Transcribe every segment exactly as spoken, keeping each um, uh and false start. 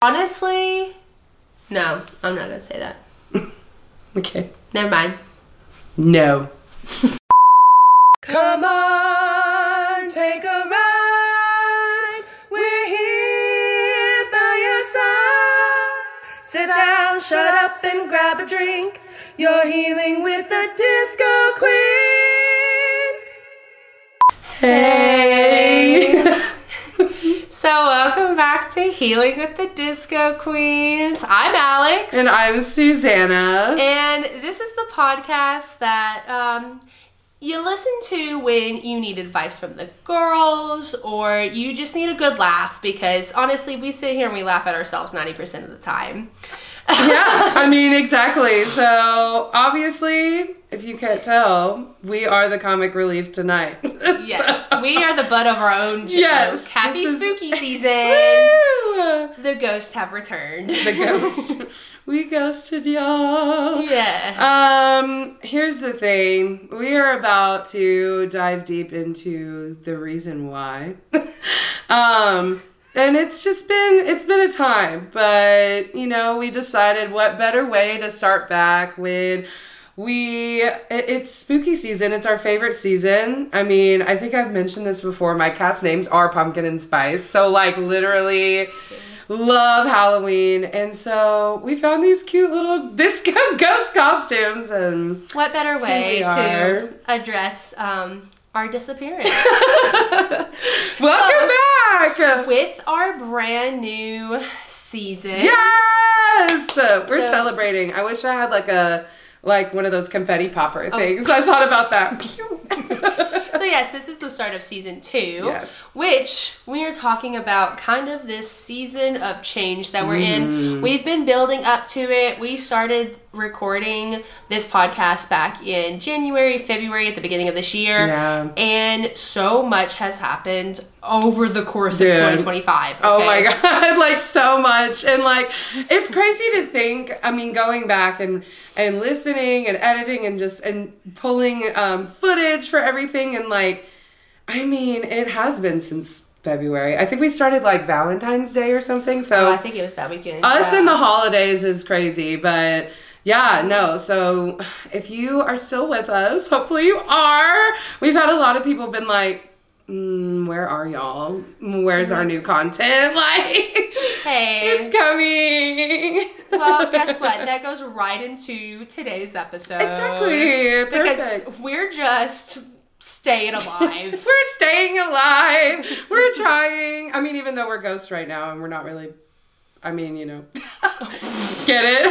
Honestly, no, I'm not gonna say that. Okay. Never mind. No. Come on, take a ride. We're here by your side. Sit down, shut up, and grab a drink. You're healing with the Disco Queens. Hey. So welcome back to Healing with the Disco Queens. I'm Alex. And I'm Susanna. And this is the podcast that um, you listen to when you need advice from the girls or you just need a good laugh, because honestly, we sit here and we laugh at ourselves ninety percent of the time. Yeah, I mean, exactly. So, obviously, if you can't tell, we are the comic relief tonight. Yes, we are the butt of our own joke. Yes. Happy is... spooky season. Woo! The ghosts have returned. The ghost. We ghosted y'all. Yeah. Um, here's the thing. We are about to dive deep into the reason why. um... And it's just been, it's been a time, but, you know, we decided what better way to start back when we, it, it's spooky season. It's our favorite season. I mean, I think I've mentioned this before. My cat's names are Pumpkin and Spice. So, like, literally love Halloween. And so we found these cute little disco ghost costumes. And what better way to are. address, um, our disappearance. Welcome so, back with our brand new season. Yes, we're so, celebrating. I wish I had like a like one of those confetti popper things. Oh. I thought about that. So yes, this is the start of season two. Yes, which we are talking about kind of this season of change that we're mm. in. We've been building up to it. We started recording this podcast back in January, February, at the beginning of this year. Yeah. And so much has happened over the course Dude. of twenty twenty-five. Okay? Oh my God, like so much. And like, it's crazy to think, I mean, going back and, and listening and editing and just, and pulling um, footage for everything. And like, I mean, it has been since February. I think we started like Valentine's Day or something. So oh, I think it was that weekend. Us yeah. in the holidays is crazy, but yeah, no. So if you are still with us, hopefully you are. We've had a lot of people been like, mm, where are y'all? Where's our new content? Like, hey, it's coming. Well, guess what? That goes right into today's episode. Exactly. Perfect. Because we're just staying alive. We're staying alive. We're trying. I mean, even though we're ghosts right now and we're not really, I mean, you know, get it?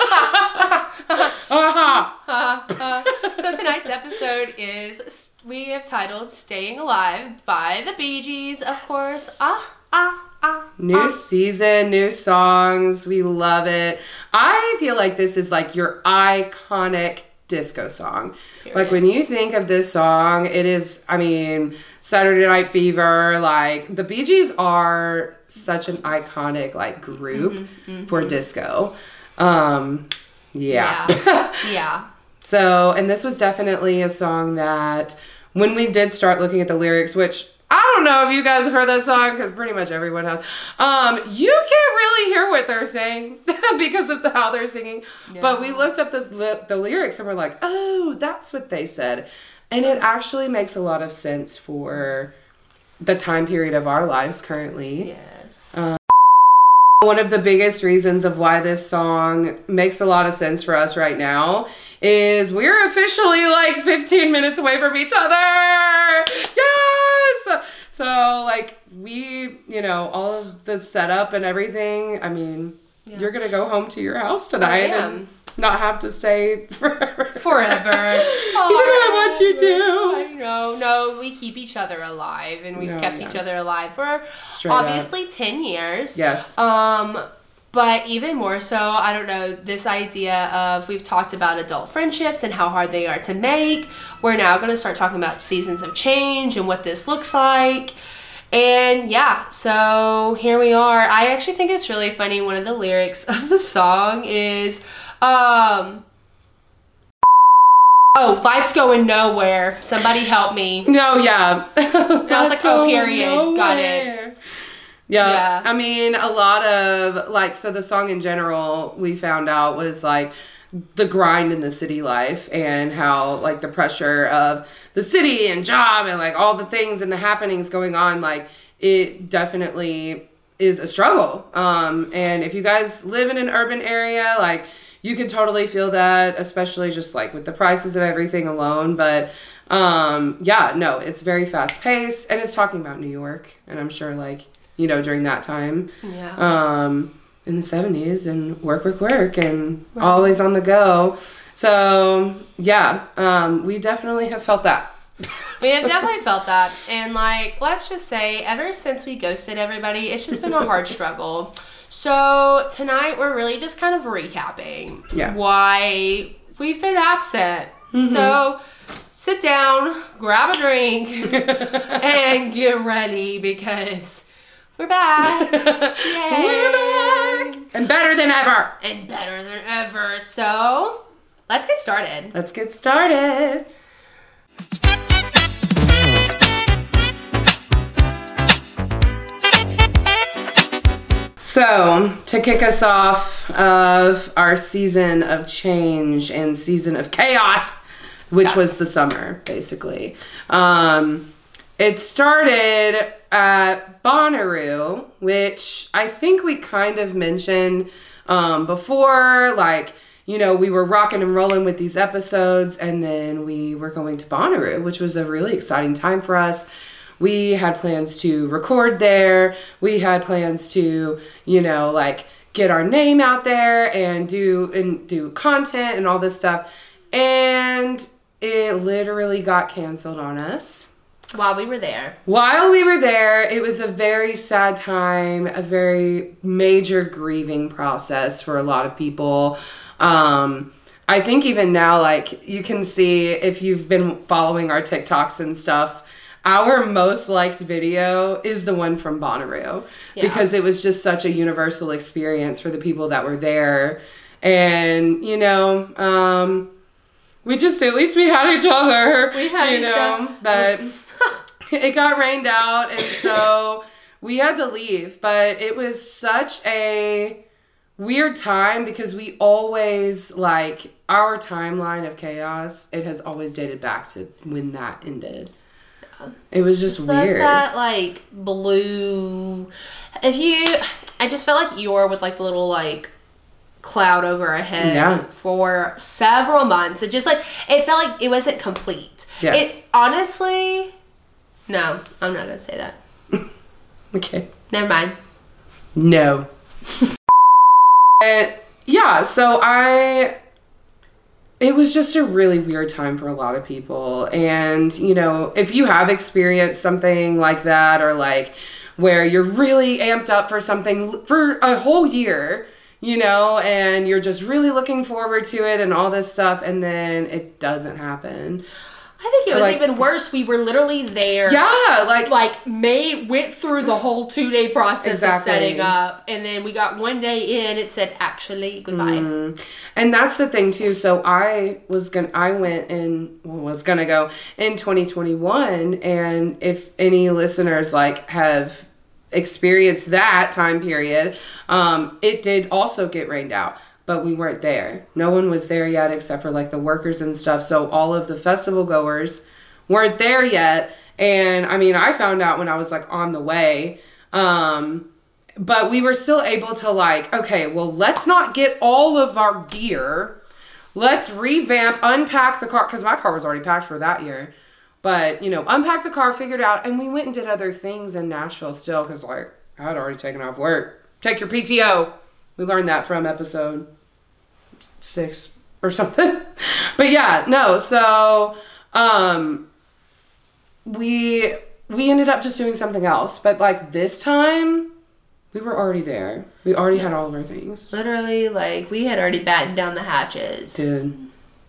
uh-huh. uh, uh. So tonight's episode is, we have titled Staying Alive by the Bee Gees, of course. Ah, ah. Ah, new ah. season, new songs. We love it. I feel like this is like your iconic disco song. Period. Like when you think of this song, it is, I mean, Saturday Night Fever. Like the Bee Gees are such an iconic like group mm-hmm, mm-hmm. for disco. Um, yeah. Yeah. yeah. So, and this was definitely a song that when we did start looking at the lyrics, which I don't know if you guys have heard that song, because pretty much everyone has. Um, you can't really hear what they're saying because of the, how they're singing. No. But we looked up this li- the lyrics and we're like, oh, that's what they said. And it actually makes a lot of sense for the time period of our lives currently. Yes. Um, one of the biggest reasons of why this song makes a lot of sense for us right now is we're officially like fifteen minutes away from each other. Yes! So like we, you know, all of the setup and everything, I mean, yeah. You're going to go home to your house tonight and not have to stay forever. Forever. Oh, you know I want you to. I know. No, we keep each other alive, and we've no, kept yeah. each other alive for Straight obviously up. ten years. Yes. Um, but even more so, I don't know, this idea of, we've talked about adult friendships and how hard they are to make. We're now going to start talking about seasons of change and what this looks like. And yeah, so here we are. I actually think it's really funny. One of the lyrics of the song is, um, oh, life's going nowhere. Somebody help me. No, yeah. And I was like, oh, period. Nowhere. Got it. Yeah. Yeah. I mean, a lot of, like, so the song in general, we found out was, like, the grind in the city life and how, like, the pressure of the city and job and, like, all the things and the happenings going on, like, it definitely is a struggle. Um, and if you guys live in an urban area, like, you can totally feel that, especially just, like, with the prices of everything alone. But, um, yeah, no, it's very fast-paced, and it's talking about New York, and I'm sure, like, you know, during that time. Yeah. Um, in the seventies, and work, work, work, and Right. always on the go. So, yeah, um, we definitely have felt that. We have definitely felt that. And, like, let's just say, ever since we ghosted everybody, it's just been a hard struggle. So, tonight, we're really just kind of recapping Yeah. why we've been absent. Mm-hmm. So, sit down, grab a drink, and get ready because we're back. Yay. We're back! And better than ever! And better than ever. So, let's get started. Let's get started. So, to kick us off of our season of change and season of chaos, which Yeah. was the summer, basically. Um, it started at Bonnaroo, which I think we kind of mentioned um, before, like, you know, we were rocking and rolling with these episodes, and then we were going to Bonnaroo, which was a really exciting time for us. We had plans to record there. We had plans to, you know, like, get our name out there and do and do content and all this stuff. And it literally got canceled on us. While we were there. While we were there, it was a very sad time, a very major grieving process for a lot of people. Um, I think even now, like, you can see if you've been following our TikToks and stuff, our most liked video is the one from Bonnaroo. Yeah. Because it was just such a universal experience for the people that were there. And, you know, um, we just, at least we had each other. We had you each know, other. But it got rained out, and so we had to leave. But it was such a weird time because we always, like, our timeline of chaos, it has always dated back to when that ended. It was just Like weird. that, like, blue. If you, I just felt like Eeyore with, like, the little, like, cloud over our head Yeah. for several months. It just, like, it felt like it wasn't complete. Yes. It, honestly, no, I'm not going to say that. Okay. Never mind. No. Uh, yeah, so I... It was just a really weird time for a lot of people. And, you know, if you have experienced something like that, or, like, where you're really amped up for something for a whole year, you know, and you're just really looking forward to it and all this stuff, and then it doesn't happen. I think it was Like- even worse. We were literally there. Yeah, like... Like, made, went through the whole two-day process Exactly. of setting up. And then we got one day in, it said, actually, goodbye. Mm. And that's the thing too. So I was gonna, I went in, well, was gonna go in twenty twenty-one. And if any listeners like have experienced that time period, um, it did also get rained out, but we weren't there. No one was there yet except for like the workers and stuff. So all of the festival goers weren't there yet. And I mean, I found out when I was like on the way, um, but we were still able to like, okay, well, let's not get all of our gear. Let's revamp, unpack the car, because my car was already packed for that year. But, you know, unpack the car, figured out, and we went and did other things in Nashville still, because, like, I had already taken off work. Take your P T O. We learned that from episode six or something. But, yeah, no, so, um, we, we ended up just doing something else. But, like, this time... we were already there. We already had all of our things. Literally, like, we had already battened down the hatches. Dude.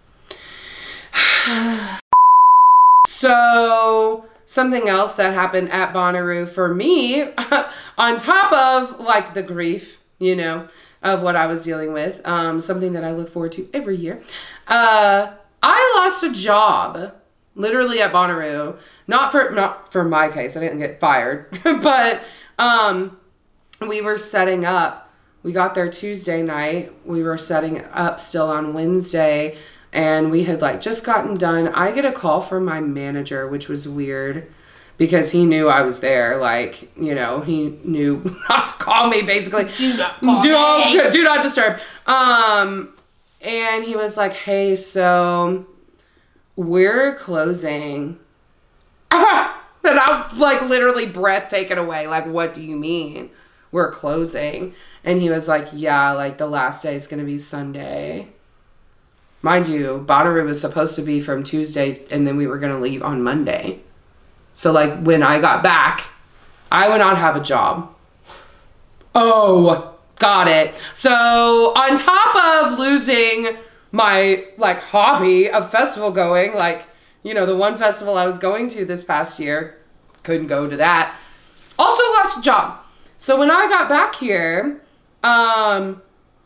So, something else that happened at Bonnaroo for me, on top of, like, the grief, you know, of what I was dealing with, um, something that I look forward to every year, uh, I lost a job, literally at Bonnaroo. Not for, not for my case, I didn't get fired, but, um... we were setting up. We got there Tuesday night. We were setting up still on Wednesday, and we had like just gotten done. I get a call from my manager, which was weird because he knew I was there. Like, you know, he knew not to call me, basically. Do not call do, me. Do not disturb. Um, and he was like, hey, so we're closing. And I'm like literally breath taken away. Like, what do you mean we're closing? And he was like, yeah, like the last day is going to be Sunday. Mind you, Bonnaroo was supposed to be from Tuesday, and then we were going to leave on Monday. So, like, when I got back, I would not have a job. Oh, got it. So, on top of losing my, like, hobby of festival going, like, you know, the one festival I was going to this past year, couldn't go to that. Also lost a job. So, when I got back here, um...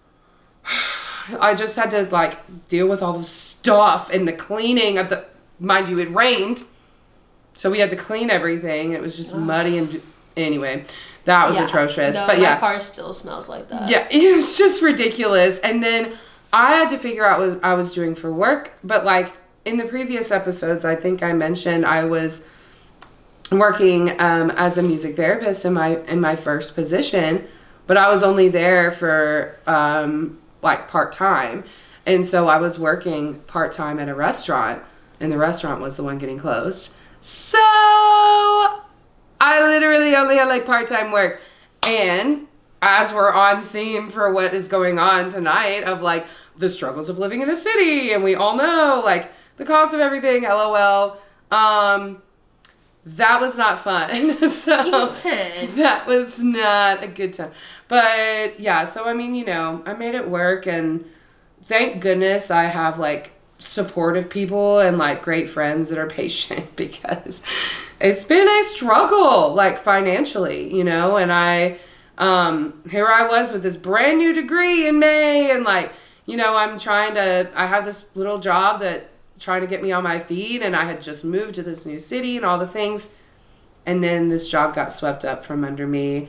I just had to, like, deal with all the stuff and the cleaning of the... Mind you, it rained. So we had to clean everything. It was just muddy and... Anyway, that was yeah. atrocious. No, but my yeah. car still smells like that. Yeah, it was just ridiculous. And then I had to figure out what I was doing for work. But, like, in the previous episodes, I think I mentioned I was working um, as a music therapist in my in my first position. But I was only there for... Um, like part-time, and so I was working part-time at a restaurant, and the restaurant was the one getting closed, so I literally only had like part-time work. And as we're on theme for what is going on tonight of like the struggles of living in the city, and we all know like the cost of everything, lol, um that was not fun. So You said. that was not a good time. But yeah, so I mean, you know, I made it work, and thank goodness I have like supportive people and like great friends that are patient, because it's been a struggle like financially, you know, and I um here I was with this brand new degree in May, and like, you know, I'm trying to I have this little job that trying to get me on my feet, and I had just moved to this new city and all the things, and then this job got swept up from under me.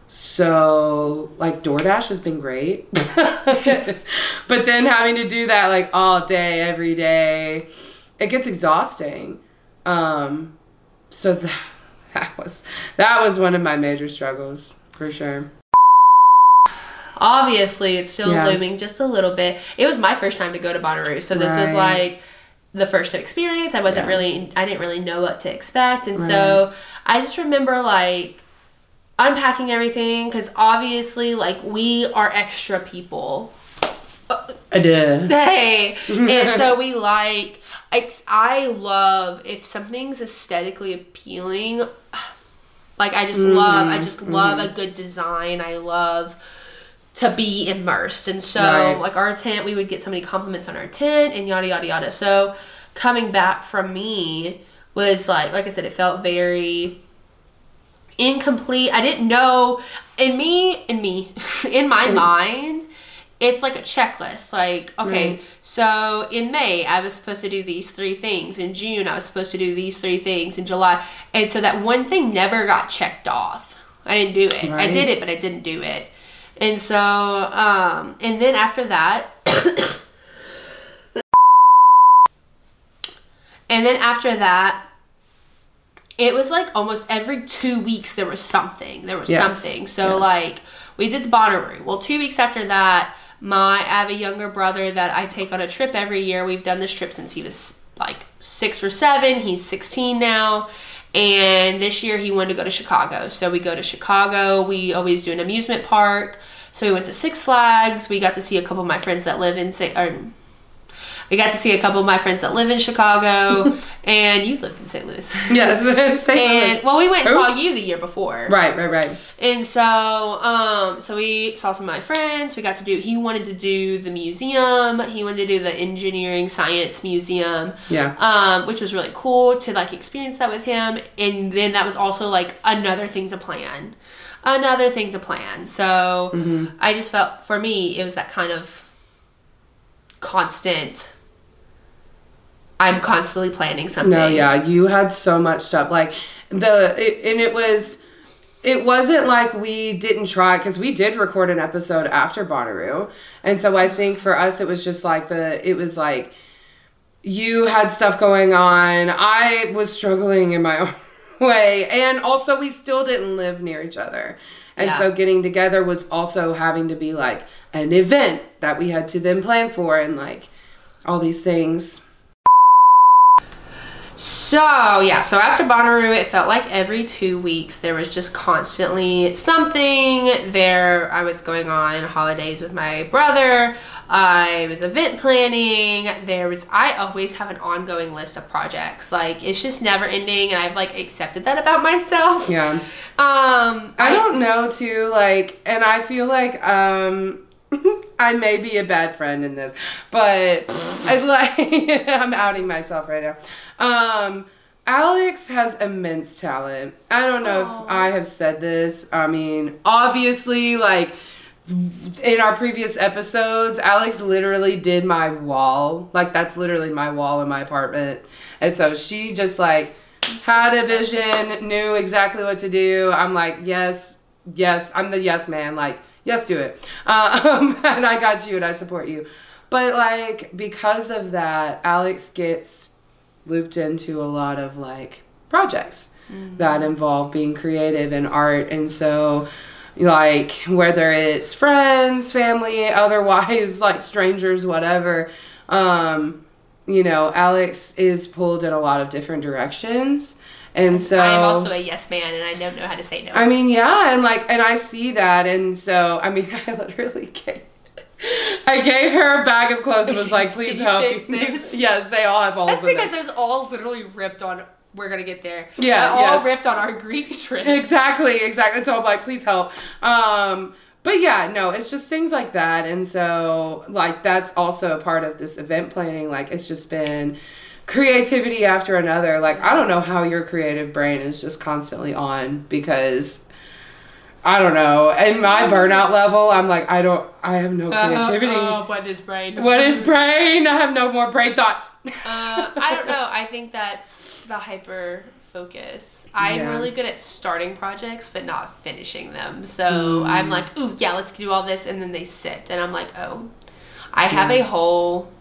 So like DoorDash has been great, but then having to do that like all day every day, it gets exhausting. Um so that, that was that was one of my major struggles for sure. Obviously it's still Yeah. looming just a little bit. It was my first time to go to Bonnaroo, so this was Right. like the first experience. I wasn't Yeah. really, I didn't really know what to expect. And Right. so I just remember like unpacking everything, because obviously like we are extra people. I did. Hey. And so we like, it's, I love if something's aesthetically appealing. Like I just Mm-hmm. love, I just love Mm-hmm. a good design. I love to be immersed. And so Right. like our tent, we would get so many compliments on our tent and yada yada yada. So coming back from me was like like I said, it felt very incomplete. I didn't know, in me in me in my Mm. mind, it's like a checklist. Like, okay, Right. so in May I was supposed to do these three things. In June I was supposed to do these three things. In July, and so that one thing never got checked off. I didn't do it. I Right. did it, but I didn't do it. And so, um, and then after that, and then after that, it was like almost every two weeks there was something. There was Yes. something. So Yes. like we did the Bonnaroo. Well, two weeks after that, my I have a younger brother that I take on a trip every year. We've done this trip since he was like six or seven. He's sixteen now. And this year he wanted to go to Chicago. So we go to Chicago. We always do an amusement park. So we went to Six Flags. We got to see a couple of my friends that live in, or we got to see a couple of my friends that live in Chicago. And you lived in Saint Louis. Yeah, Saint And Louis. well, we went and Who? saw you the year before. Right, right, right. And so, um, so we saw some of my friends. We got to do, he wanted to do the museum. He wanted to do the engineering science museum. Yeah. Um, which was really cool to like experience that with him. And then that was also like another thing to plan. Another thing to plan. So Mm-hmm. I just felt, for me, it was that kind of constant, I'm constantly planning something. No, yeah, you had so much stuff. Like the, it, and it was, it wasn't like we didn't try, because we did record an episode after Bonnaroo. And so I think for us, it was just like the, it was like, you had stuff going on. I was struggling in my own way. And also we still didn't live near each other. And Yeah. so getting together was also having to be like an event that we had to then plan for and like all these things. So, yeah, so after Bonnaroo, it felt like every two weeks there was just constantly something. There, I was going on holidays with my brother. I was event planning. There was, I always have an ongoing list of projects. Like, it's just never ending, and I've, like, accepted that about myself. Yeah. Um, I don't know, too, like, and I feel like, um... I may be a bad friend in this, but I like I'm outing myself right now. Um, Alex has immense talent. I don't know Aww. if I have said this. I mean, obviously, like in our previous episodes, Alex literally did my wall. Like that's literally my wall in my apartment. And so she just like had a vision, knew exactly what to do. I'm like, yes, yes, I'm the yes man. Like, yes, do it. Um, and I got you and I support you. But like, because of that, Alex gets looped into a lot of like projects mm-hmm. that involve being creative and art. And so like, whether it's friends, family, otherwise like strangers, whatever, um, you know, Alex is pulled in a lot of different directions. And so I'm also a yes man, and I don't know how to say no. I mean, yeah, and like, and I see that, and so I mean, I literally gave, I gave her a bag of clothes and was like, "Please help." Yes, they all have holes. That's because in them. those all literally ripped on. We're gonna get there. Yeah, all yes. ripped on our Greek trip. Exactly, exactly. So I'm like, "Please help." Um, but yeah, no, it's just things like that, and so like that's also a part of this event planning. Like, it's just been creativity after another. Like, I don't know how your creative brain is just constantly on, because I don't know. In my burnout level, I'm like, I don't, I have no creativity. Uh, uh, what is brain? What is brain? I have no more brain thoughts. uh, I don't know. I think that's the hyper focus. I'm Yeah. really good at starting projects, but not finishing them. So Mm. I'm like, ooh, yeah, let's do all this. And then they sit. And I'm like, oh, I have Yeah. a whole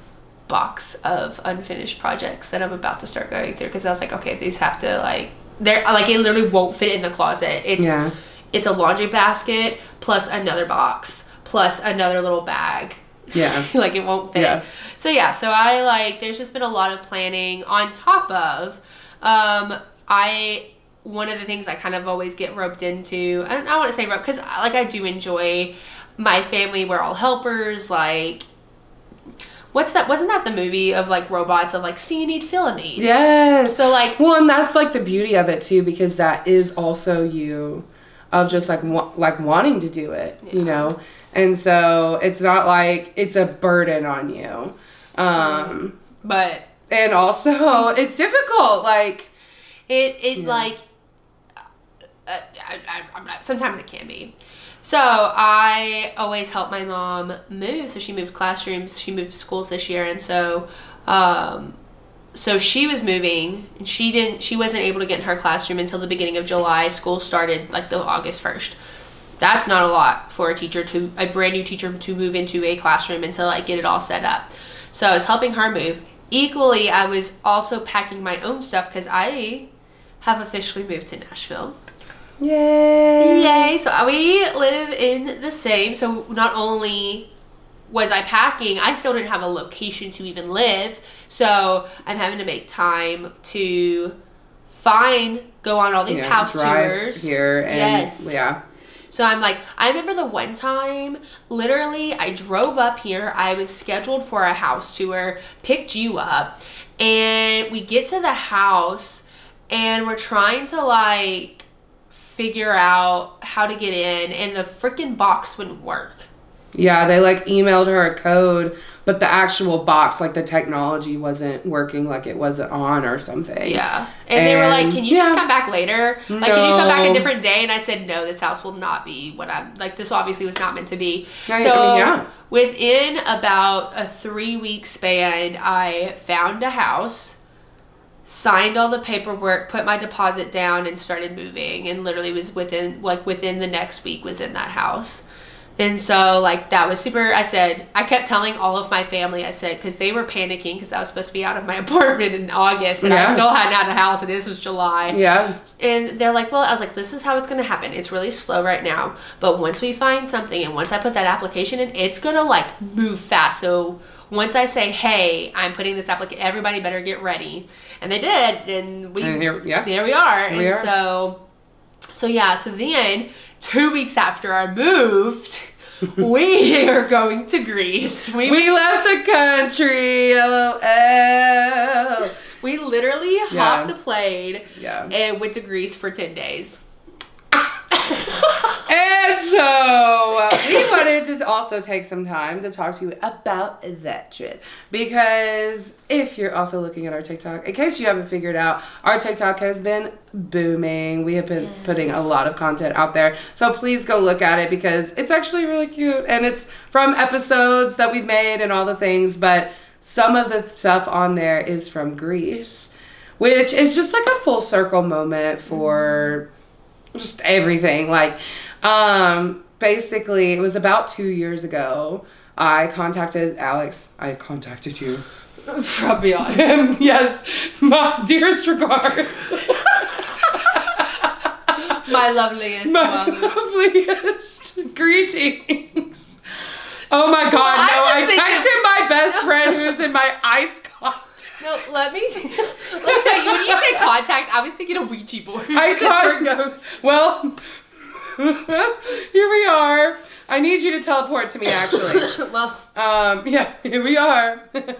box of unfinished projects that I'm about to start going through, because I was like, okay, these have to like, they're like, it literally won't fit in the closet. It's Yeah. it's a laundry basket plus another box plus another little bag. Yeah. Like, it won't fit. Yeah. So yeah, so I like, there's just been a lot of planning on top of, um, I, one of the things I kind of always get roped into, I don't I want to say roped, because like I do enjoy my family, we're all helpers, like, what's that, wasn't that the movie of like robots of like see a need, feel a need? Yes. So like, Well, and that's like the beauty of it too, because that is also you, of just like wa- like wanting to do it, Yeah. you know. And so it's not like it's a burden on you. Um, but and also it's difficult. Like, it it Yeah. like uh, I, I, I'm not, sometimes it can be. So I always help my mom move. So she moved classrooms. She moved to schools this year, and so um, so she was moving. And she didn't. She wasn't able to get in her classroom until the beginning of July. School started like the August first. That's not a lot for a teacher to a brand new teacher to move into a classroom until I get it all set up. So I was helping her move. Equally, I was also packing my own stuff because I have officially moved to Nashville. yay! Yay! So we live in the same. So not only was I packing, I still didn't have a location to even live. So I'm having to make time to find, go on all these Yeah, house drive tours. here. And, Yes. Yeah. So I'm like, I remember the one time, literally, I drove up here. I was scheduled for a house tour, picked you up, and we get to the house, and we're trying to, like, figure out how to get in, and the freaking box wouldn't work. Yeah, they like emailed her a code, but the actual box, like the technology wasn't working, like it wasn't on or something. Yeah. And, they were like, And, can you yeah. just come back later? Like, can you come back a No. different day? And I said, no, this house will not be what I'm, like, this obviously was not meant to be. Right, So, I mean, yeah. within about a three week span, I found a house signed all the paperwork, put my deposit down, and started moving. And literally was within, like, within the next week was in that house. And so, like, that was super, I said, I kept telling all of my family, I said, because they were panicking because I was supposed to be out of my apartment in August, and yeah. I still hadn't had a house, and this was July. Yeah. And they're like, well, I was like, this is how it's going to happen. It's really slow right now. But once we find something, and once I put that application in, it's going to, like, move fast. So once I say, hey, I'm putting this application, everybody better get ready. And they did, and we, and here, yeah. there we are. Here we and are. so, so yeah, so then... Two weeks after I moved, we are going to Greece. We, we left the country. LOL. We literally yeah. hopped a plane yeah. and went to Greece for ten days. And so we wanted to also take some time to talk to you about that trip, because if you're also looking at our TikTok, in case you haven't figured out, our TikTok has been booming. We have been yes. putting a lot of content out there, so please go look at it, because it's actually really cute, and it's from episodes that we've made and all the things, but some of the stuff on there is from Greece, which is just like a full circle moment for just everything. Like, um, basically, it was about two years ago. I contacted Alex. I contacted you. From beyond. Yes. My dearest regards. My loveliest My one. loveliest greetings. Oh my God, well, no. I, I texted thinking... my best friend who's in my ice contact. No, let me, let me tell you, when you said contact, I was thinking of Ouija board. I saw ghost. Well, here we are. I need you to teleport to me, actually. Well, um, yeah, here we are.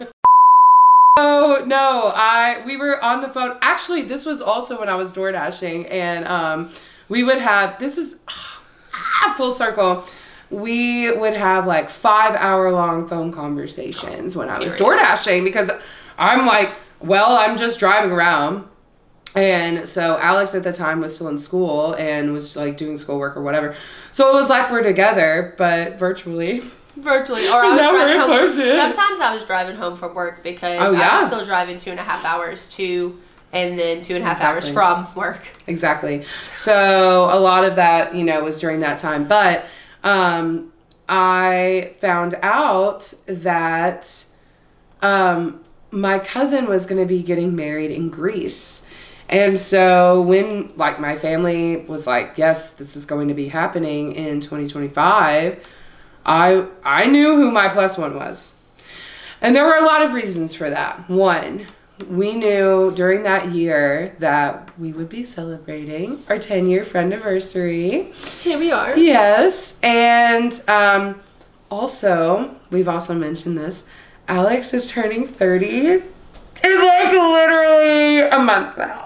Oh no, I we were on the phone. Actually, this was also when I was door dashing, and um, we would have this is ah, full circle. We would have like five hour long phone conversations when I was door dashing, because I'm like, well, I'm just driving around. And so Alex at the time was still in school and was like doing schoolwork or whatever. So it was like we're together, but virtually. Virtually. Or I was driving home. Close, sometimes I was driving home from work because oh, yeah. I was still driving two and a half hours to, and then two and a half exactly. hours from work. Exactly. So a lot of that, you know, was during that time. But um, I found out that um, my cousin was going to be getting married in Greece. And so when, like, my family was like, yes, this is going to be happening in twenty twenty-five, I I knew who my plus one was. And there were a lot of reasons for that. One, we knew during that year that we would be celebrating our ten-year friendiversary. Here we are. Yes. And um, also, we've also mentioned this, Alex is turning thirty in like literally a month now.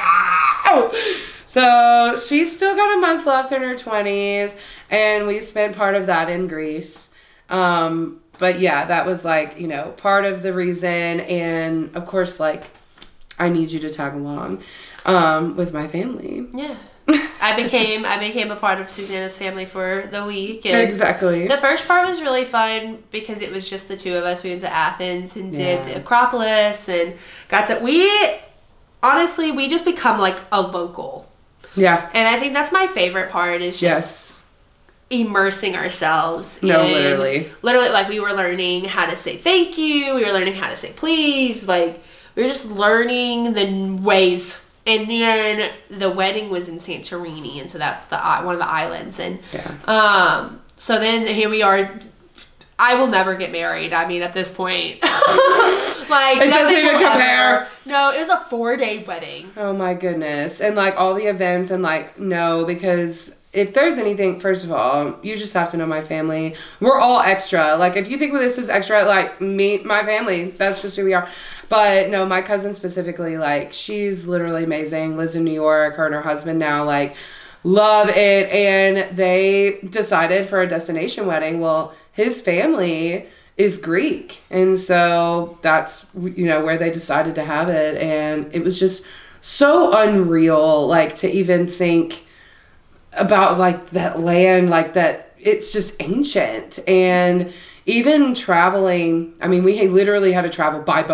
So she's still got a month left in her twenties, and we spent part of that in Greece. Um, but yeah, that was like, you know, part of the reason. And of course, like, I need you to tag along um, with my family. Yeah. I became I became a part of Susanna's family for the week. And exactly. The first part was really fun because it was just the two of us. We went to Athens and did yeah. the Acropolis and got to... We... Honestly, we just become like a local. Yeah. And I think that's my favorite part is just yes. immersing ourselves. No, in, literally. Literally, like we were learning how to say thank you. We were learning how to say please. Like we were just learning the ways. And then the wedding was in Santorini. And so that's the one of the islands. And yeah. um, so then here we are. I will never get married. I mean, at this point, like it doesn't even compare. Ever. No, it was a four-day wedding. Oh my goodness! And like all the events, and like no, because if there's anything, first of all, you just have to know my family. We're all extra. Like if you think this is extra, like meet my family. That's just who we are. But no, my cousin specifically, like she's literally amazing. Lives in New York. Her and her husband now, like love it, and they decided for a destination wedding. Well. His family is Greek, and so that's, you know, where they decided to have it, and it was just so unreal, like, to even think about, like, that land, like, that it's just ancient, and even traveling, I mean, we literally had to travel by boat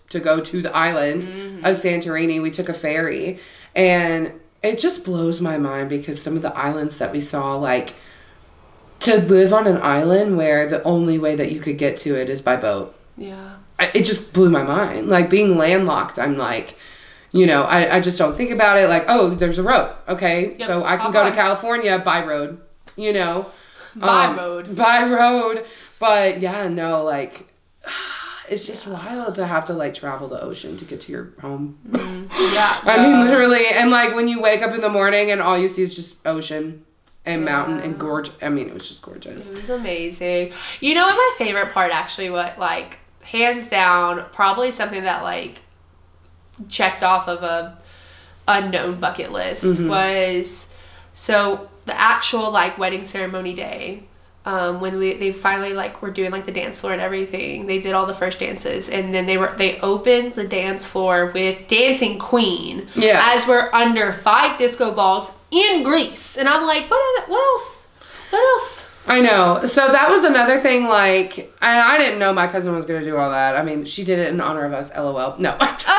to go to the island mm-hmm. of Santorini. We took a ferry, and it just blows my mind because some of the islands that we saw, like, to live on an island where the only way that you could get to it is by boat. Yeah. It just blew my mind. Like, being landlocked, I'm like, you know, I, I just don't think about it. Like, oh, there's a road. Okay, yep. So I can go to California by road, you know. By um, road. By road. But, yeah, no, like, it's just wild to have to, like, travel the ocean to get to your home. Mm, yeah. I mean, literally. And, like, when you wake up in the morning and all you see is just ocean and yeah. mountain and gorge. I mean, it was just gorgeous. It was amazing. You know what my favorite part, actually, what, like, hands down, probably something that, like, checked off of a unknown bucket list mm-hmm. was, so the actual, like, wedding ceremony day, um, when we they finally, like, were doing, like, the dance floor and everything. They did all the first dances, and then they were they opened the dance floor with Dancing Queen. Yes. As we're under five disco balls in Greece, and I'm like, what? Other, what else? What else? I know. So that was another thing, like, and I didn't know my cousin was going to do all that. I mean, she did it in honor of us, LOL. No.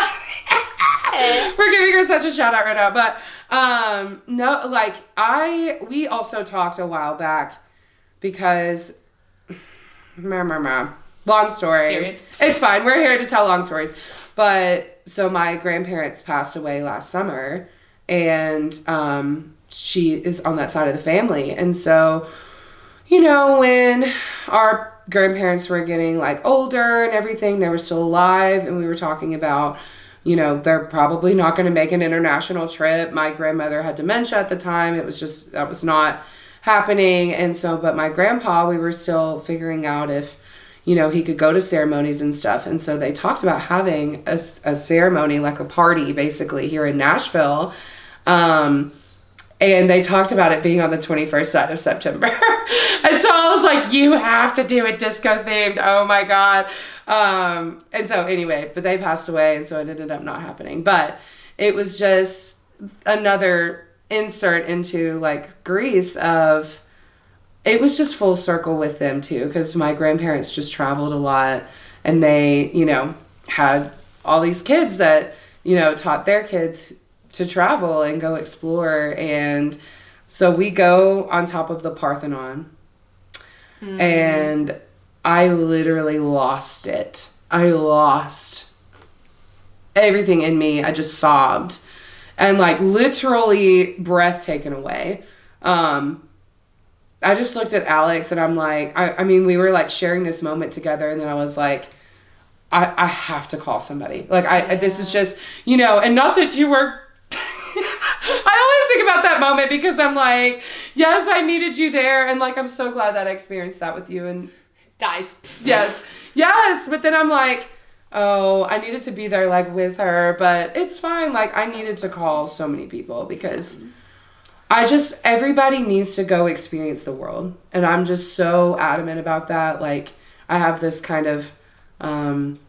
We're giving her such a shout out right now. But, um, no, like, I, we also talked a while back because, meh, meh, meh. Long story. Period. It's fine. We're here to tell long stories. But, so my grandparents passed away last summer, and, um, she is on that side of the family. And so, you know, when our grandparents were getting, like, older and everything, they were still alive, and we were talking about, you know, they're probably not going to make an international trip. My grandmother had dementia at the time. It was just, that was not happening. And so, but my grandpa, we were still figuring out if, you know, he could go to ceremonies and stuff. And so they talked about having a, a ceremony, like a party, basically, here in Nashville. Um... And they talked about it being on the twenty-first night of September. And so I was like, you have to do it disco themed. Oh my God. Um, and so anyway, but they passed away. And so it ended up not happening. But it was just another insert into, like, Greece of, it was just full circle with them too. Because my grandparents just traveled a lot. And they, you know, had all these kids that, you know, taught their kids to travel and go explore. And so we go on top of the Parthenon mm. and I literally lost it. I lost everything in me. I just sobbed and, like, literally breath taken away. Um, I just looked at Alex and I'm like, I, I mean, we were, like, sharing this moment together, and then I was like, I, I have to call somebody. Like, I, this is just, you know, and not that you were, I always think about that moment because I'm like, yes, I needed you there. And, like, I'm so glad that I experienced that with you. And dies. Yes. Yes. But then I'm like, oh, I needed to be there, like, with her. But it's fine. Like, I needed to call so many people because I just, everybody needs to go experience the world. And I'm just so adamant about that. Like, I have this kind of, um,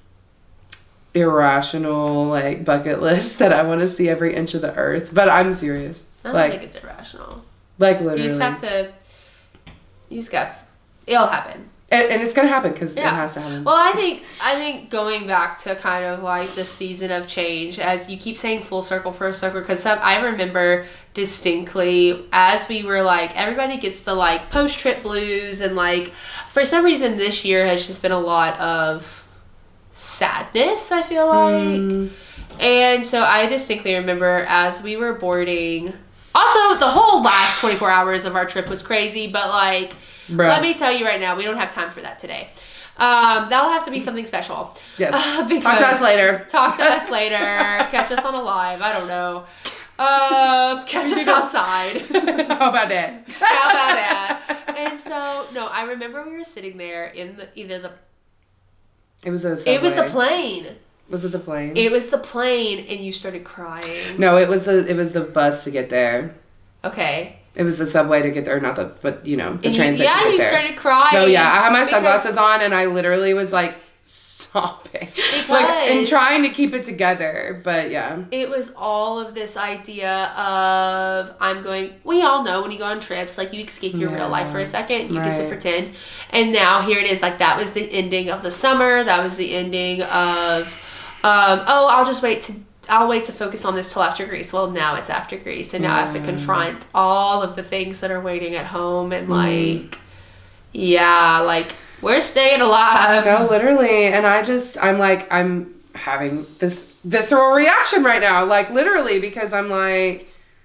irrational, like, bucket list that I want to see every inch of the earth, but I'm serious. I don't like, think it's irrational. Like, literally. You just have to, you just got, it'll happen. And, and it's gonna happen because yeah. it has to happen. Well, I think, I think going back to kind of, like, the season of change, as you keep saying full circle for a circle, because some, I remember distinctly as we were, like, everybody gets the, like, post-trip blues, and, like, for some reason this year has just been a lot of sadness, I feel like. Mm. And so I distinctly remember as we were boarding, also the whole last twenty-four hours of our trip was crazy, but, like, Bruh. Let me tell you right now, we don't have time for that today. Um, that'll have to be something special. Yes. Uh, talk to us later. Talk to us later. Catch us on a live. I don't know. Uh, catch us outside. How about that? How about that? And so, no, I remember we were sitting there in the either the It was a subway. It was the plane. Was it the plane? It was the plane, and you started crying. No, it was the it was the bus to get there. Okay. It was the subway to get there, not the, but, you know, the and transit you, yeah, to get there. Yeah, you started crying. No, yeah, I had my sunglasses on, and I literally was, like, sobbing. Because like, and trying to keep it together, but, yeah. It was all of this idea of, I'm going, we all know when you go on trips, like, you escape your yeah, real life for a second, you right. get to pretend. And now here it is, like, that was the ending of the summer, that was the ending of um, oh, I'll just wait to, I'll wait to focus on this till after Greece. Well, now it's after Greece, and now I have to confront all of the things that are waiting at home, and like, mm. yeah, like, we're staying alive. No, literally, and I just, I'm like, I'm having this visceral reaction right now, like, literally, because I'm like,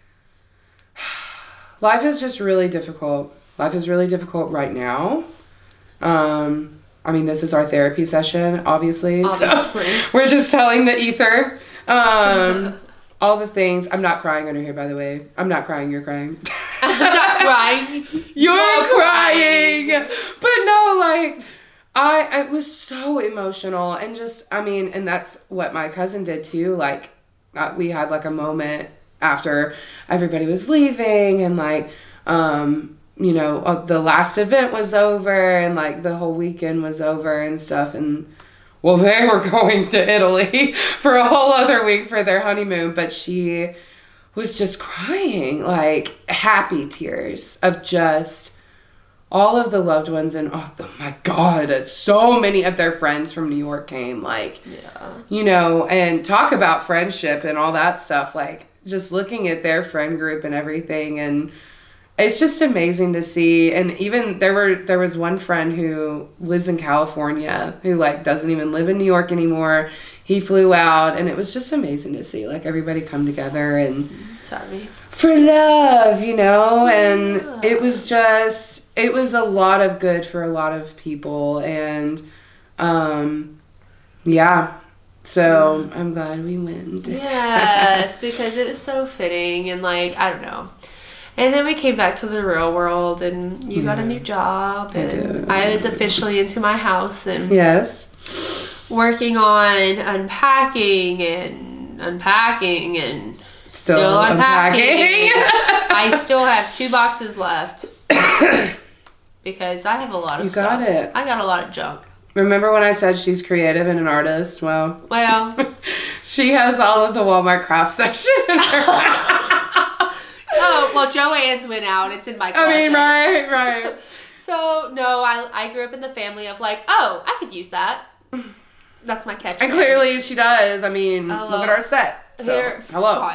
life is just really difficult. Life is really difficult right now. Um, I mean, this is our therapy session, obviously. Obviously. So we're just telling the ether um, all the things. I'm not crying under here, by the way. I'm not crying. You're crying. I'm not crying. You're, You're crying. crying. But no, like, I, I was so emotional. And just, I mean, and that's what my cousin did too. Like, uh, we had like a moment after everybody was leaving and like, um... you know, uh, the last event was over and like the whole weekend was over and stuff. And well, they were going to Italy for a whole other week for their honeymoon. But she was just crying, like happy tears of just all of the loved ones. And oh, oh my God, so many of their friends from New York came, like, yeah. you know, and talk about friendship and all that stuff. Like just looking at their friend group and everything. And it's just amazing to see. And even there were there was one friend who lives in California who like doesn't even live in New York anymore. He flew out, and it was just amazing to see like everybody come together and sorry for love, you know. And yeah. it was just it was a lot of good for a lot of people. And um yeah. So I'm glad we went. Yes, because it was so fitting. And like, I don't know. And then we came back to the real world, and you yeah. got a new job, and I, did. I was officially into my house and yes, working on unpacking and unpacking and still, still unpacking. unpacking. I still have two boxes left because I have a lot of you stuff. You got it. I got a lot of junk. Remember when I said she's creative and an artist? Well, well, she has all of the Walmart craft section in her. Oh, well, Joann's went out. It's in my closet. I mean, right, right. So, no, I I grew up in the family of like, oh, I could use that. That's my catchphrase. And clearly she does. I mean, hello. Look at our set. So, Here, hello.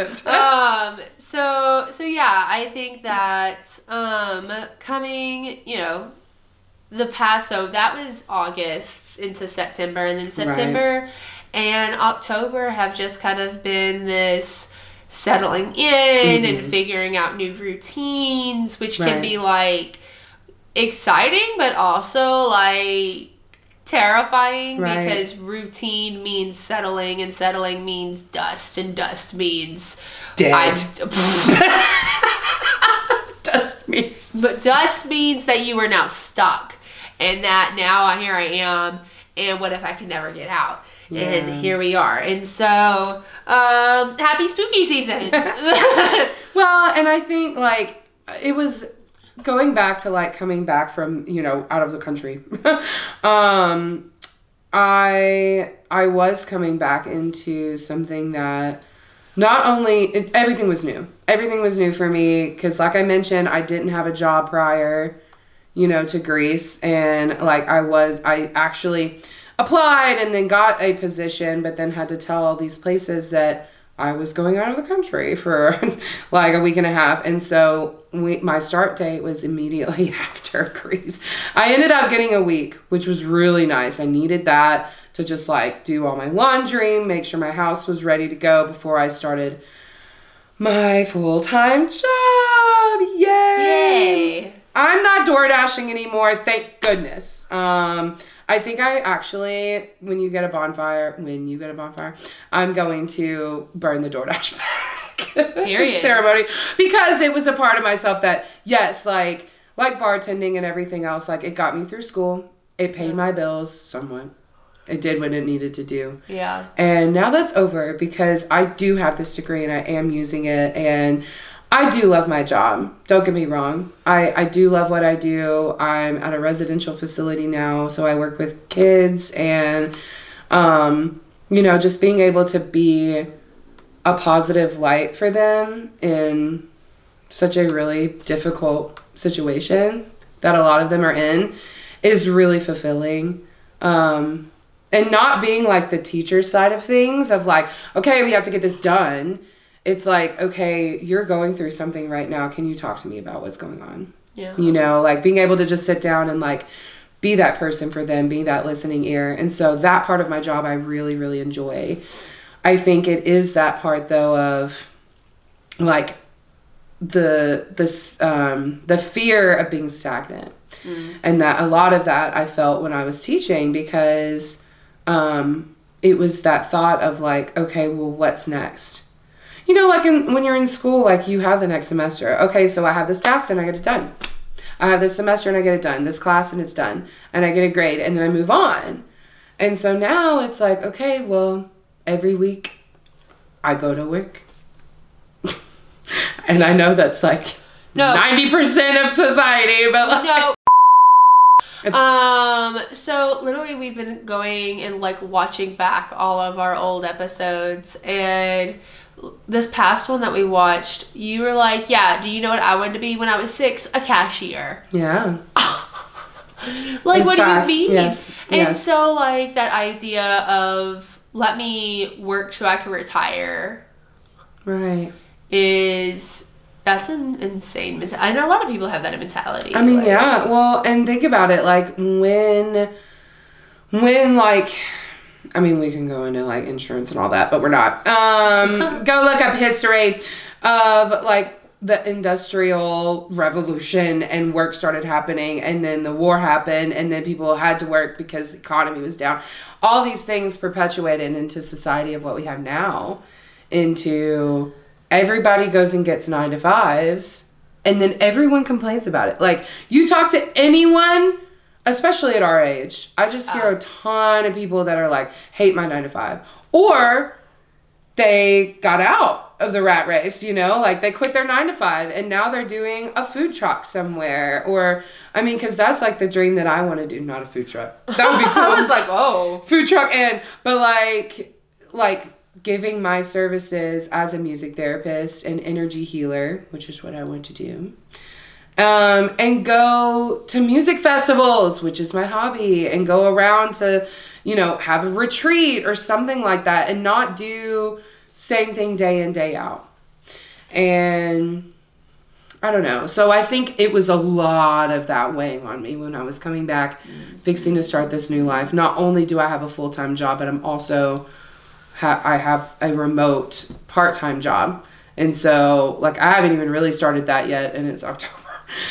um, so, so yeah, I think that um, coming, you know, the past, so that was August into September, and then September right. and October have just kind of been this settling in mm-hmm. and figuring out new routines, which right. can be like exciting but also like terrifying right. because routine means settling, and settling means dust, and dust means dead. Dust means but dust means that you are now stuck, and that now here I am, and what if I can never get out? Yeah. And here we are. And so, um, happy spooky season. Well, and I think, like, it was going back to, like, coming back from, you know, out of the country. um, I, I was coming back into something that not only, it, everything was new. Everything was new for me because, like I mentioned, I didn't have a job prior, you know, to Greece. And, like, I was, I actually applied and then got a position, but then had to tell all these places that I was going out of the country for like a week and a half. And so we, my start date was immediately after Greece. I ended up getting a week, which was really nice. I needed that to just like do all my laundry, make sure my house was ready to go before I started my full-time job. Yay! Yay! I'm not door dashing anymore, thank goodness. Um, I think I actually, when you get a bonfire, when you get a bonfire, I'm going to burn the DoorDash back Period. ceremony, because it was a part of myself that, yes, like, like bartending and everything else, like, it got me through school. It paid my bills somewhat. It did what it needed to do. Yeah. And now that's over because I do have this degree and I am using it, and I do love my job. Don't get me wrong. I, I do love what I do. I'm at a residential facility now, so I work with kids, and, um, you know, just being able to be a positive light for them in such a really difficult situation that a lot of them are in is really fulfilling. Um, and not being like the teacher side of things of like, okay, we have to get this done. It's like, okay, you're going through something right now. Can you talk to me about what's going on? Yeah. You know, like being able to just sit down and like be that person for them, be that listening ear. And so that part of my job, I really, really enjoy. I think it is that part though of like the, this, um, the fear of being stagnant. Mm. And that a lot of that I felt when I was teaching because um, it was that thought of like, okay, well, what's next? You know, like in, when you're in school, like you have the next semester. Okay, so I have this task and I get it done. I have this semester and I get it done. This class and it's done. And I get a grade and then I move on. And so now it's like, okay, well, every week I go to work. And I know that's like no. ninety percent of society, but like... No. Um, so literally we've been going and like watching back all of our old episodes, and this past one that we watched, you were like, yeah, do you know what I wanted to be when I was six? A cashier. Yeah. Like, it's what fast. do you mean? Yes. And yes. so like that idea of let me work so I can retire. Right. Is... That's an insane mentality. I know a lot of people have that mentality. I mean, like, yeah. Well, and think about it. Like, when, when, like, I mean, we can go into, like, insurance and all that, but we're not. Um, go look up history of, like, the Industrial Revolution and work started happening, and then the war happened, and then people had to work because the economy was down. All these things perpetuated into society of what we have now, into... Everybody goes and gets nine to fives, and then everyone complains about it. Like, you talk to anyone, especially at our age, I just hear a ton of people that are like, hate my nine to five. Or they got out of the rat race, you know? Like, they quit their nine to five, and now they're doing a food truck somewhere. Or, I mean, because that's like the dream that I want to do, not a food truck. That would be cool. I was like, oh. Food truck and, but like, like, giving my services as a music therapist and energy healer, which is what I want to do. Um, and go to music festivals, which is my hobby, and go around to, you know, have a retreat or something like that, and not do same thing day in, day out. And I don't know. So I think it was a lot of that weighing on me when I was coming back, mm-hmm. fixing to start this new life. Not only do I have a full-time job, but I'm also... Ha- I have a remote part-time job. And so, like, I haven't even really started that yet, and it's October.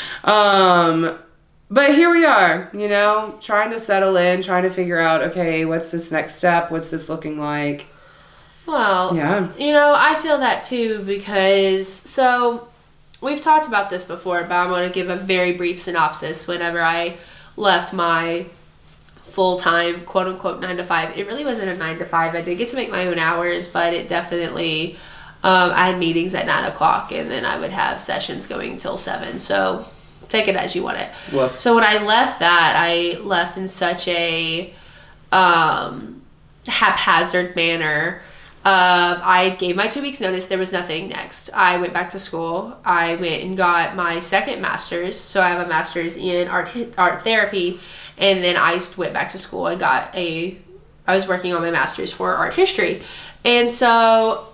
Um, but here we are, you know, trying to settle in, trying to figure out, okay, what's this next step? What's this looking like? Well, yeah. You know, I feel that too because, so, we've talked about this before, but I'm going to give a very brief synopsis. Whenever I left my... full-time, quote-unquote, nine to five. It really wasn't a nine to five. I did get to make my own hours, but it definitely, um, I had meetings at nine o'clock, and then I would have sessions going till seven. So take it as you want it. Woof. So when I left that, I left in such a um, haphazard manner. Uh, I gave my two weeks notice. There was nothing next. I went back to school. I went and got my second master's. So I have a master's in art art therapy. And then I went back to school and got a, I was working on my master's for art history. And so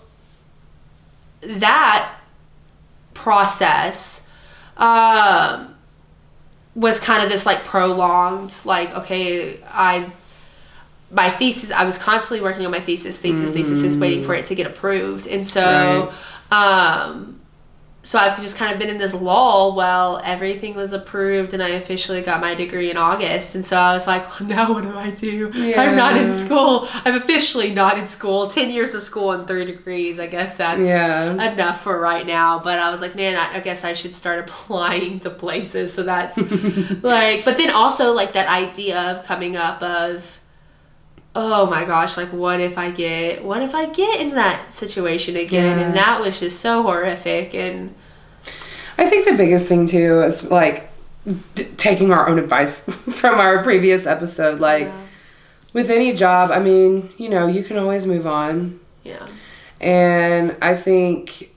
that process um, was kind of this like prolonged, like, okay, I, my thesis, I was constantly working on my thesis, thesis, mm-hmm. thesis, is waiting for it to get approved. And so, right. um, So I've just kind of been in this lull while everything was approved, and I officially got my degree in August. And so I was like, well, now what do I do? Yeah. I'm not in school. I'm officially not in school. Ten years of school and three degrees. I guess that's yeah. enough for right now. But I was like, man, I, I guess I should start applying to places. So that's like, but then also like that idea of coming up of, oh my gosh, like what if I get, what if I get in that situation again? Yeah. And that was just so horrific. And I think the biggest thing too is like d- taking our own advice from our previous episode. Like yeah. with any job, I mean, you know, you can always move on. Yeah. And I think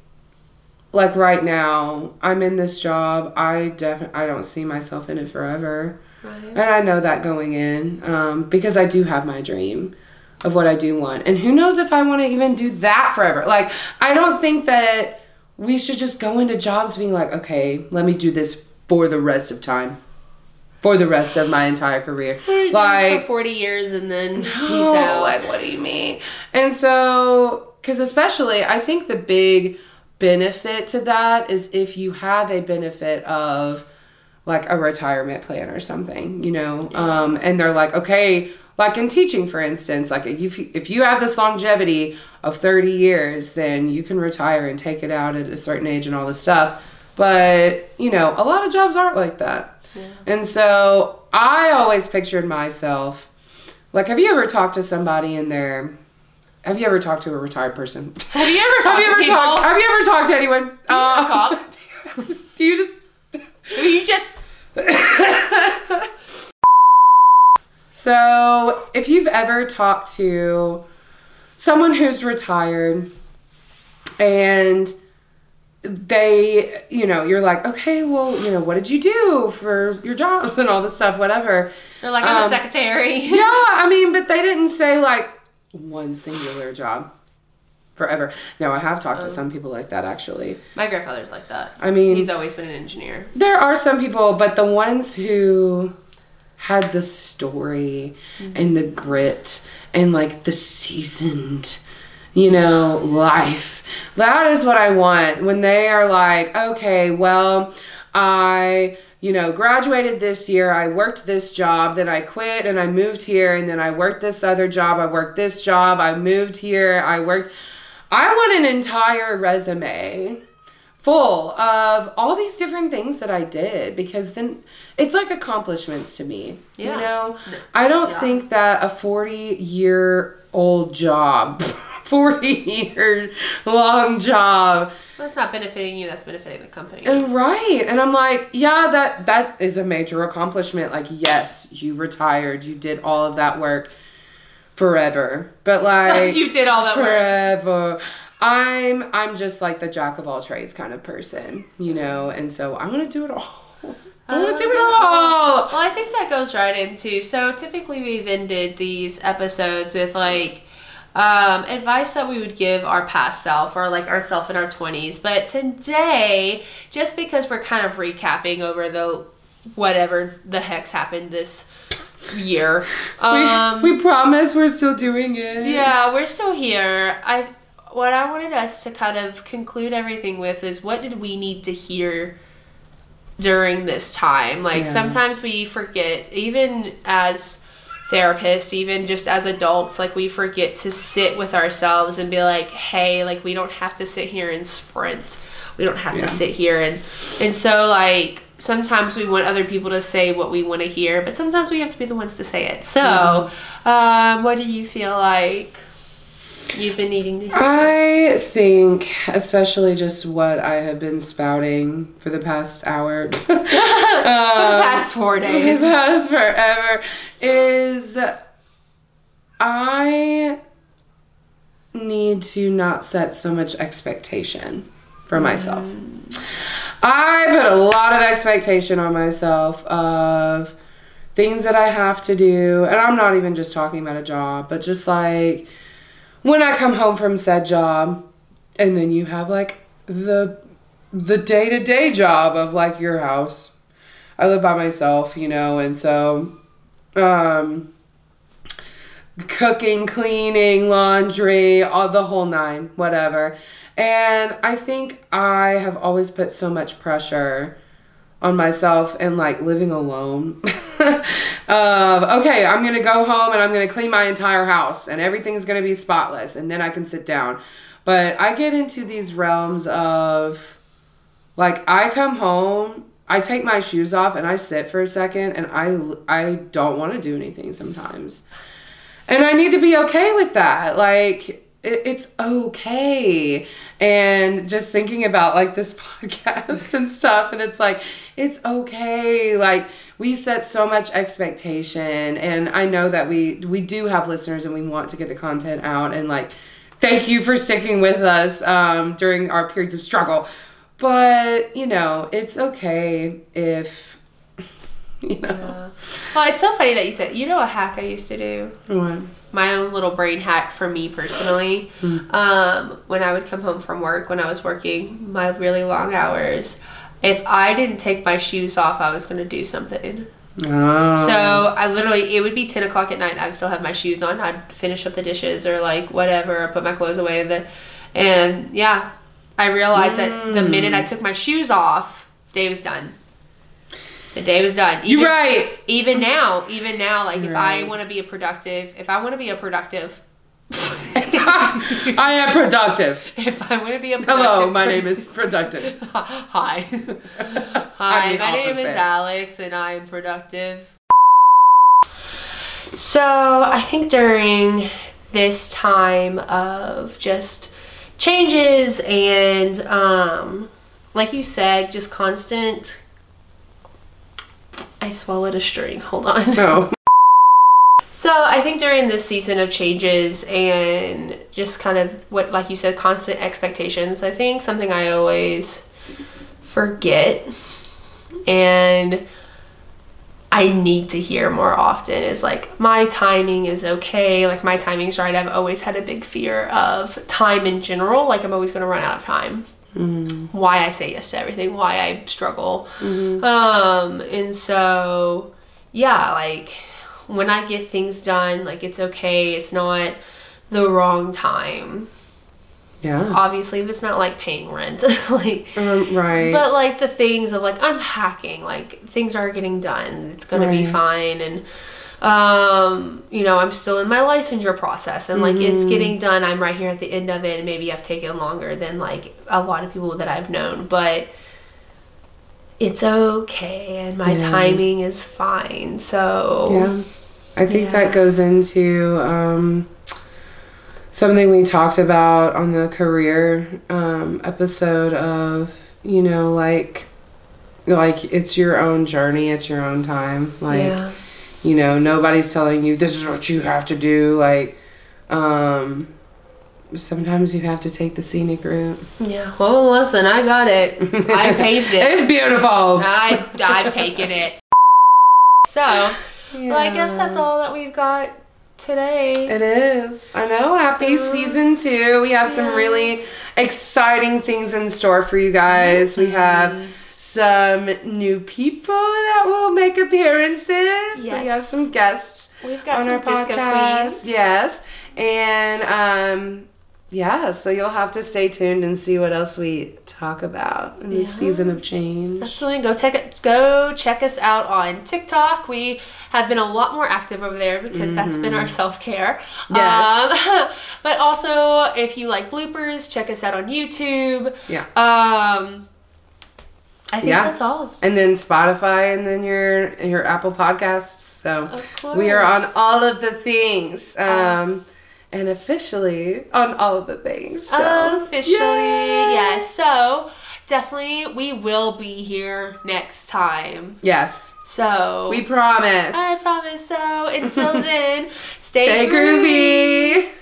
like right now, I'm in this job. I definitely, I don't see myself in it forever. Right. And I know that going in, um, because I do have my dream of what I do want. And who knows if I want to even do that forever. Like, I don't think that we should just go into jobs being like, okay, let me do this for the rest of time. For the rest of my entire career. Like, for forty years and then peace no, out. Like, what do you mean? And so, because especially, I think the big benefit to that is if you have a benefit of like a retirement plan or something, you know, yeah. um, and they're like, okay, like in teaching, for instance, like if you, if you have this longevity of thirty years, then you can retire and take it out at a certain age and all this stuff. But, you know, a lot of jobs aren't like that. Yeah. And so I always pictured myself, like, have you ever talked to somebody in their, have you ever talked to a retired person? Have you ever talked have you ever to people? Talked, have you ever talked to anyone? Do you uh, talk? Do you just... You just... So, if you've ever talked to someone who's retired and they, you know, you're like, okay, well, you know, what did you do for your jobs and all this stuff, whatever. They're like, I'm um, a secretary. Yeah, I mean, but they didn't say like one singular job forever. No, I have talked oh. to some people like that, actually. My grandfather's like that. I mean, he's always been an engineer. There are some people, but the ones who had the story mm-hmm. and the grit and like the seasoned, you know, life. That is what I want when they are like, okay, well, I, you know, graduated this year. I worked this job, then I quit and I moved here, and then I worked this other job. I worked this job. I moved here. I worked. I want an entire resume full of all these different things that I did, because then it's like accomplishments to me. Yeah. You know, I don't yeah. think that a forty year old job, forty year long job. Well, it's not benefiting you, that's benefiting the company. Right. And I'm like, yeah, that that is a major accomplishment. Like, yes, you retired, you did all of that work forever. But like you did all that forever. work. I'm I'm just like the jack of all trades kind of person, you know, and so I want to do it all. I want to do it all. Well, I think that goes right into, so typically we've ended these episodes with like um, advice that we would give our past self, or like ourself in our twenties. But today, just because we're kind of recapping over the whatever the heck's happened this year. Um, we, we promise we're still doing it. Yeah, we're still here. I What I wanted us to kind of conclude everything with is, what did we need to hear during this time? Like, yeah. sometimes we forget, even as therapists, even just as adults, like, we forget to sit with ourselves and be like, hey, like, we don't have to sit here and sprint. We don't have yeah. to sit here. And, and so, like, sometimes we want other people to say what we want to hear, but sometimes we have to be the ones to say it. So, mm-hmm. um, what do you feel like you've been needing to hear? I think, especially just what I have been spouting for the past hour, um, for the past four days, the past forever, is I need to not set so much expectation for myself. Mm. I put a lot of expectation on myself of things that I have to do, and I'm not even just talking about a job, but just like when I come home from said job, and then you have like the the day-to-day job of like your house. I live by myself, you know, and so um cooking, cleaning, laundry, all the whole nine, whatever. And I think I have always put so much pressure on myself and like living alone. of, okay, I'm going to go home and I'm going to clean my entire house and everything's going to be spotless and then I can sit down. But I get into these realms of like, I come home, I take my shoes off and I sit for a second and I, I don't want to do anything sometimes. And I need to be okay with that. Like, it's okay. And just thinking about like this podcast and stuff, and it's like, it's okay. Like, we set so much expectation, and I know that we we do have listeners and we want to get the content out, and like, thank you for sticking with us um during our periods of struggle. But you know, it's okay if you know. Yeah. Well, it's so funny that you said, you know, a hack I used to do. What? My own little brain hack for me personally. Mm. Um, when I would come home from work, when I was working my really long hours, if I didn't take my shoes off, I was going to do something. Oh. So I literally, it would be ten o'clock at night. I would still have my shoes on. I'd finish up the dishes or like whatever, put my clothes away. The, and yeah, I realized mm. that the minute I took my shoes off, the day was done. The day was done. Even, You're right. Even now, even now, like You're if right. I want to be a productive, if I want to be a productive. I am productive. If I want to be a productive Hello, my person, name is Productive. Hi. Hi, I'm the my name is opposite. Alex and I am productive. So I think during this time of just changes and um, like you said, just constant. I swallowed a string. Hold on. No. So I think during this season of changes and just kind of what, like you said, constant expectations, I think something I always forget and I need to hear more often is like, my timing is okay. Like my timing's right. I've always had a big fear of time in general. Like I'm always going to run out of time. Mm. Why I say yes to everything, why I struggle. Mm-hmm. Um, and so, yeah, like when I get things done, like it's okay. It's not the wrong time. Yeah. Obviously, if it's not like paying rent, like, um, right. But like the things of like unpacking, like things are getting done. It's gonna right. be fine. And, um, you know, I'm still in my licensure process and like mm-hmm. it's getting done. I'm right here at the end of it. And maybe I've taken longer than like a lot of people that I've known, but it's okay. And my yeah. timing is fine. So, yeah, I think yeah. that goes into, um, something we talked about on the career um, episode of, you know, like, like it's your own journey, it's your own time. Like, yeah. you know, nobody's telling you this is what you have to do. Like, um, sometimes you have to take the scenic route. Yeah. Well, listen, I got it. I paved it. It's beautiful. I I've taken it. So, yeah. well, I guess that's all that we've got today. It is. I know. Happy so, season two. We have yes. some really exciting things in store for you guys. Mm-hmm. We have some new people that will make appearances. Yes. We have some guests. We've got on some our disco podcast. queens. Yes. And um yeah, so you'll have to stay tuned and see what else we talk about in yeah. this season of change. Absolutely. Go check it, go check us out on TikTok. We have been a lot more active over there because mm-hmm. that's been our self-care. Yes. Um, but also, if you like bloopers, check us out on YouTube. Yeah. Um, I think yeah. that's all. And then Spotify and then your your Apple Podcasts. So we are on all of the things. Um, um And officially on all of the things. So. Officially, yes. Yeah. So definitely we will be here next time. Yes. So we promise. I promise. So until then, stay, stay groovy. groovy.